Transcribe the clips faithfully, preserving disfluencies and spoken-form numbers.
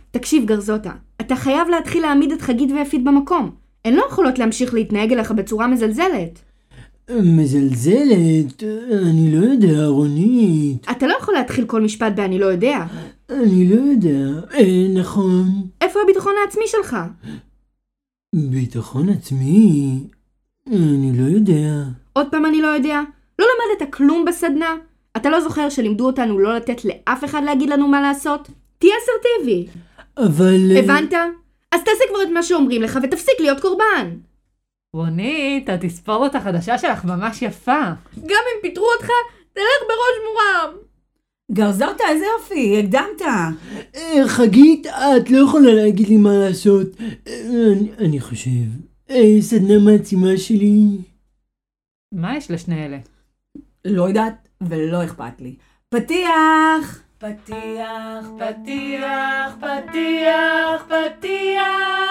תקשיב גרזוטה, אתה חייב להתחיל להעמיד את חגית ויפית במקום. הן לא יכולות להמשיך להתנהג אליך בצורה מזלזלת. מזלזלת? אני לא יודע, רונית. אתה לא יכול להתחיל כל משפט ב"אני לא יודע". אני לא יודע. אה, נכון. איפה הביטחון העצמי שלך? ביטחון עצמי? אני לא יודע. עוד פעם אני לא יודע? לא למדת כלום בסדנה? אתה לא זוכר שלימדו אותנו לא לתת לאף אחד להגיד לנו מה לעשות? תהיה אסרטיבי. אבל... הבנת? אז תעשה כבר את מה שאומרים לך ותפסיק להיות קורבן. רונית, התספורת החדשה שלך ממש יפה. גם אם פיטרו אותך, תלך בראש מורם. גרזוטה, איזה יופי, הקדמת. אה, חגית, את לא יכולה להגיד לי מה לעשות. אה, אני, אני חושב. אה, סדנה מעצימה שלי. מה יש לשני אלה? לא יודעת ולא אכפת לי. פתיח! פתיח, פתיח, פתיח, פתיח.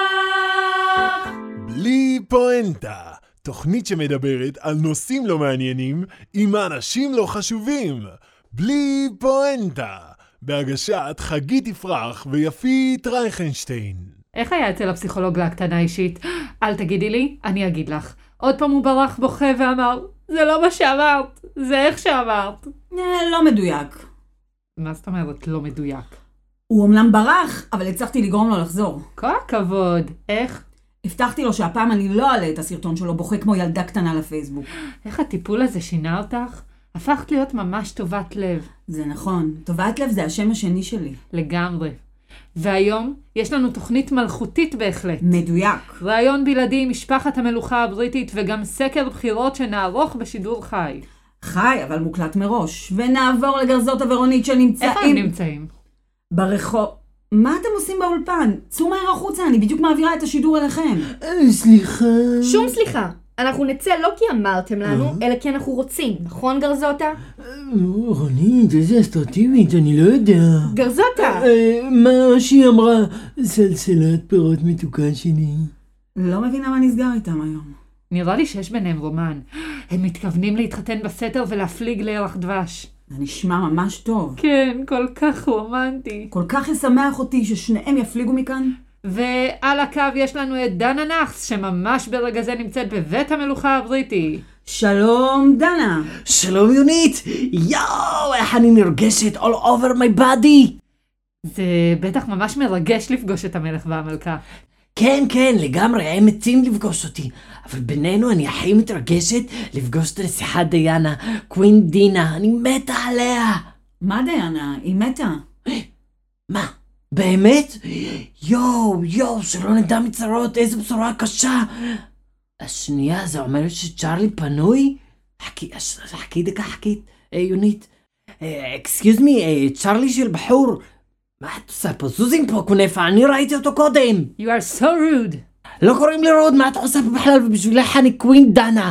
בלי פואנטה, תוכנית שמדברת על נושאים לא מעניינים עם אנשים לא חשובים. בלי פואנטה, בהגשת חגית יפרח ויפית רייכנשטיין. איך היה אצל הפסיכולוג להקטנה אישית? אל תגידי לי, אני אגיד לך. עוד פעם הוא ברח בוכה ואמר, זה לא מה שאמרת, זה איך שאמרת. לא מדויק. מה זאת אומרת לא מדויק? הוא אומנם ברח, אבל הצלחתי לגרום לו לחזור. כל הכבוד. איך? הבטחתי לו שהפעם אני לא אעלה את הסרטון שלו בוכה כמו ילדה קטנה לפייסבוק. איך הטיפול הזה שינה אותך? הפכת להיות ממש טובת לב. זה נכון, טובת לב זה השם השני שלי. לגמרי. והיום יש לנו תוכנית מלכותית בהחלט. מדויק. רעיון בלעדי עם משפחת המלוכה הבריטית וגם סקר בחירות שנערוך בשידור חי. חי, אבל מוקלט מראש. ונעבור לגרזוטה ורונית שנמצאים... איפה הם נמצאים? ברחוב... מה אתם עושים באולפן? צאו מהר החוצה, אני בדיוק מעבירה את השידור אליכם. אה, סליחה. שום סליחה. אנחנו נצא לא כי אמרתם לנו, אלא כי אנחנו רוצים. נכון גרזוטה? רונית, איזה אסטרטיבית, אני לא יודע. גרזוטה! אה, מה שהיא אמרה, סלסלת פירות מתוקה שלי. לא מבינה מה נסגר איתם היום. נראה לי שיש ביניהם רומן. הם מתכוונים להתחתן בסתר ולהפליג לירח דבש. זה נשמע ממש טוב. כן, כל כך רומנטי. כל כך ישמח אותי ששניהם יפליגו מכאן. ועל הקו יש לנו את דנה נחס, שממש ברגע זה נמצאת בבית המלוכה הבריטי. שלום דנה. שלום יונית. יאו, איך אני נרגשת all over my body. זה בטח ממש מרגש לפגוש את המלך והמלכה. כן, כן, לגמרי, הם מתים לפגוש אותי. אבל בינינו אני הכי מתרגשת לפגוש את הנסיכה דיאנה, קווין דינה, אני מתה עליה. מה דיאנה? היא מתה. מה? באמת? יואו, יואו, שלא נדע מצרות, איזו בשורה קשה. השנייה, זה אומר שצ'רלי פנוי? חכי, חכי דקה, חכי, יונית. אקסקיוז מי, צ'רלי של בחור. מה את עושה פה? זוזים פה, כונפה, אני ראיתי אותו קודם. You are so rude. לא קוראים לי רוד, מה את עושה פה בכלל? ובשבילך אני קווין דנה.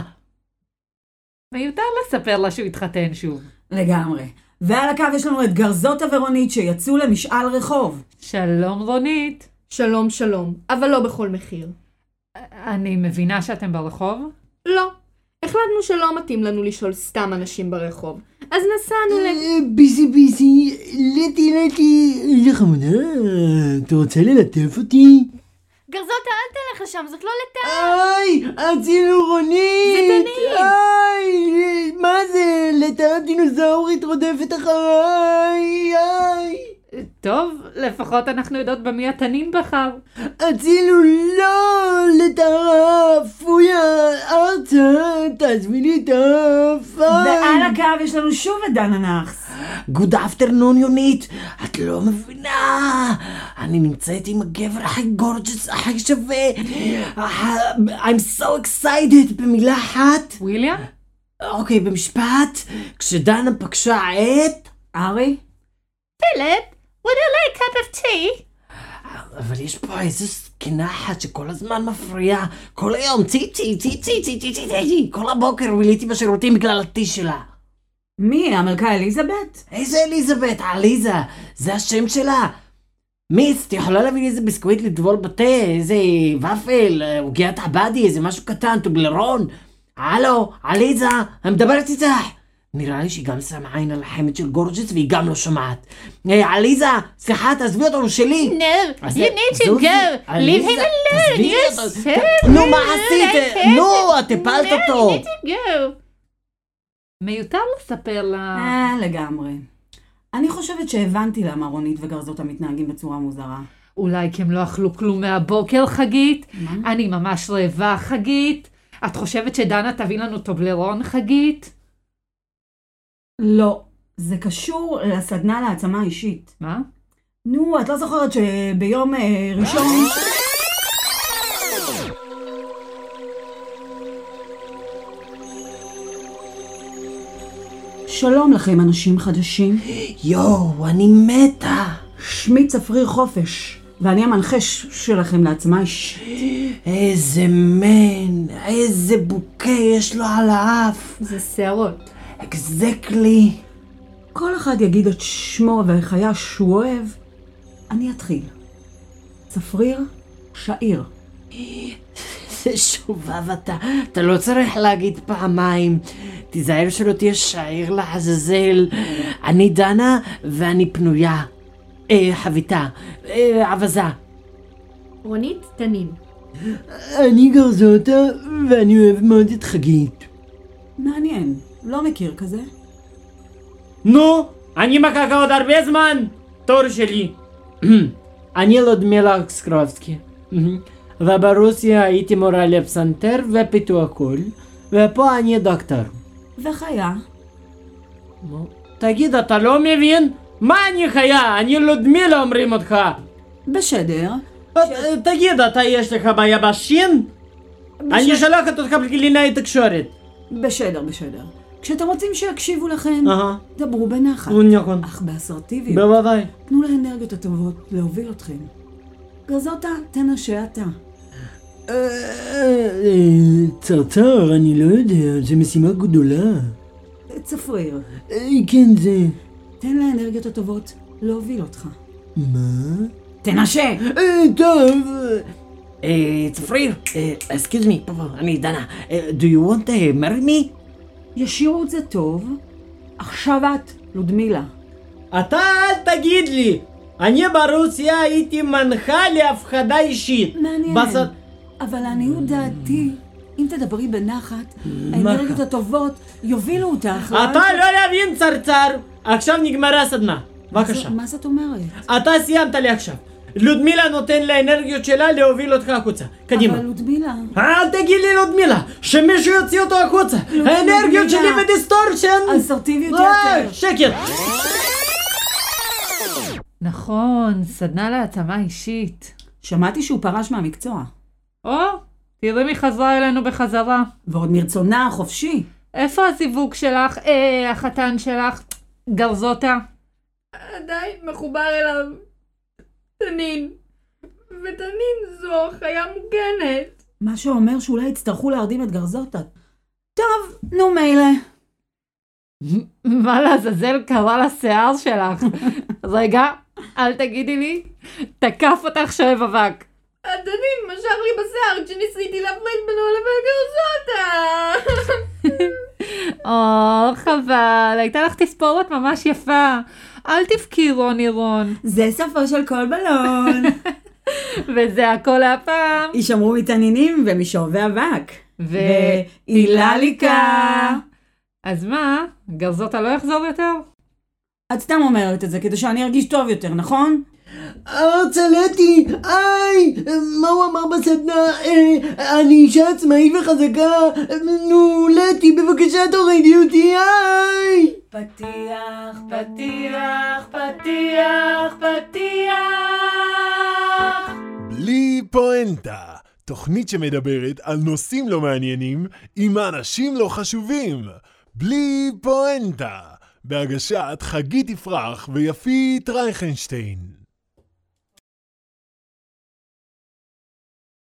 מיותר לספר לה שהוא התחתן שוב. לגמרי. ועל הקו יש לנו את גרזוטה ורונית שיצאו למשאל רחוב. שלום רונית. שלום שלום, אבל לא בכל מחיר. אני מבינה שאתם ברחוב? לא. החלטנו שלא מתאים לנו לשאול סתם אנשים ברחוב. אז נסענו ל... ביזי ביזי, לטי לטי, לחמודה, אתה רוצה ללטף אותי? גרזוטה, אל תלך לשם, זאת לא לטף. איי, הצילו רונית. זה דנית. איי, מה זה? לטף דינוזאורית רודפת אחריי, איי. טוב, לפחות אנחנו יודעות במי התנין בחר. הצילו לא, לטרף, פויה, ארצה, תעזבי לי טף. ועל הקו יש לנו שוב את דנה נחס. גוד אפטרנון יונית, את לא מבינה, אני נמצאת עם הגבר הכי גורג'ס, הכי שווה. I'm so excited, במילה אחת. וויליאם? אוקיי, במשפט, כשדנה פגשה את... ארי? פילip, would you like a cup of tea? אבל יש פה איזו סכינה אחת שכל הזמן מפריעה, כל היום צי צי צי צי צי צי צי צי, כל הבוקר ויליתי בשירותים בגלל הטי שלה. מי? המלכה אליזבת? איזה אליזבת? עליזה, זה השם שלה. מיס, את יכולה להביא לי איזה ביסקוויט לטבול בתה, איזה ופל, עוגיית עבדי, איזה משהו קטן, טובלרון. הלו, עליזה, אני מדברת איתך. נראה לי שהיא גם שמה עין על החמד של גורג'ס והיא גם לא שומעת. היי, עליזה, סליחה, תעזבי אותו, הוא שלי. No, אז you need to זוזי, go. Leave עליזה, him alone. תעזבי You're אותו. so נו, rude. מה עשית? I can't. נו, את הפלת No, אותו. you need to go. מיותר לספר לה... אה, לגמרי. אני חושבת שהבנתי למה רונית וגרזות המתנהגים בצורה מוזרה. אולי כי הם לא אכלו כלום מהבוקר, חגית? מה? אני ממש רעבה, חגית? את חושבת שדנה תביא לנו טובלרון, חגית? לא, זה קשור לסדנה להעצמה אישית. מה? נו, את לא זוכרת שביום אה, ראשון... שלום לכם, אנשים חדשים. יואו, אני מתה. שמי צפריר חופש, ואני המנחש שלכם להעצמה אישית. איזה מן, איזה בוקה יש לו על האף. זה שערות. אקזקלי. כל אחד יגיד את שמו והחיה שהוא אוהב. אני אתחיל. צפריר שעיר. זה שובב אתה, אתה לא צריך להגיד פעמיים. תיזהר שלא תהיה שעיר לעזאזל. אני דנה ואני פנויה. אה, חביתה. אה, עבזה. רונית, תנין. אני גרזותה ואני אוהב מאוד את חגית. מעניין, לא מכיר כזה. נו, אני מחכה עוד הרבה זמן. תור שלי. אני לודמילה אקסקרובסקי. וברוסיה הייתי מורה לפסנתר ופיתוח קול, ופה אני דוקטור. וחיה? תגיד, אתה לא מבין? מה אני חיה? אני לודמילה אומרים אותך. בשדר. תגיד, אתה יש לך בעיה בשין? אני שלחת אותך בקלינאי תקשורת. בשדר, בשדר. כשאתם רוצים שיקשיבו לכם, אהה. דברו בנחת. נכון. אך באסרטיביות. בוודאי. תנו לאנרגיות הטובות להוביל אתכם. גרזותה, תנשה אתה. צרצר, אני לא יודע, זה משימה גדולה. צפריר, כן, זה... תן לאנרגיות הטובות להוביל אותך. מה? תנשה! טוב. צפריר, excuse me, אני דנה. Do you want to marry me? ישירו את זה טוב. עכשיו את, לודמילה. אתה אל תגיד לי. אני ברוסיה הייתי מנחה להפחדה אישית. מעניין. בסד... אבל לעניות דעתי, אם תדברי בנחת, האנרגיות הטובות יובילו אותך. אתה לא יבין צרצר. עכשיו נגמרה הסדנה. בבקשה. מה זאת אומרת? אתה סיימת לי עכשיו. לודמילה נותן לאנרגיות שלה להוביל אותך החוצה. קדימה. אבל לודמילה... אל תגיד לי לודמילה, שמישהו יוציא אותו החוצה. האנרגיות שלי בדיסטורשן. אסרטיביות אה, יותר. שקט. נכון, סדנה להעצמה אישית. שמעתי שהוא פרש מהמקצוע. או, תראי מי חזרה אלינו בחזרה. ועוד מרצונה החופשי. איפה הזיווג שלך? אה, החתן שלך? גרזותה? עדיין מחובר אליו. תנין. ותנין זו חיה מוגנת. מה שאומר שאולי יצטרכו להרדים את גרזותה. טוב, נו מילא. מה לעזאזל קרה לשיער שלך? רגע, אל תגידי לי, תקף אותך שואב אבק. התנין משך לי בשיער כשניסיתי להפריד בינו לבין גרזותה. או, חבל, הייתה לך תספורת ממש יפה. אל תבכי רוני רון. זה סופו של כל בלון. וזה הכל הפעם. יישמרו מתעניינים ומשאובי אבק. ואילליקה. אז מה? גרזותה לא יחזור יותר? את סתם אומרת את זה כדי שאני ארגיש טוב יותר, נכון? צלתי, איי, מה הוא אמר בסדנה? אני אישה עצמאית וחזקה. נו, לתי, בבקשה תורידי אותי, איי. פתיח, פתיח, פתיח, פתיח. בלי פואנטה, תוכנית שמדברת על נושאים לא מעניינים עם אנשים לא חשובים. בלי פואנטה, בהגשת חגית יפרח ויפית רייכנשטיין.